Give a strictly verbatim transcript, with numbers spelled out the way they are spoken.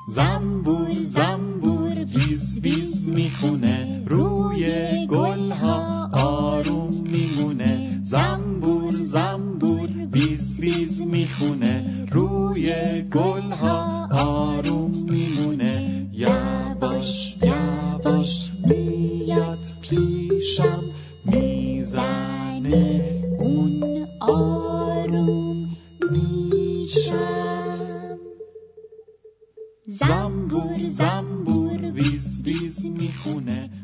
زنبور زنبور ویز ویز میخونه، روی گلها آروم میمونه. زنبور زنبور ویز ویز میخونه، روی گلها آروم میمونه. یواش یواش میاد پیشم، میزنه اون آروم میشم. زنبور زنبور ویز ویز میخونه،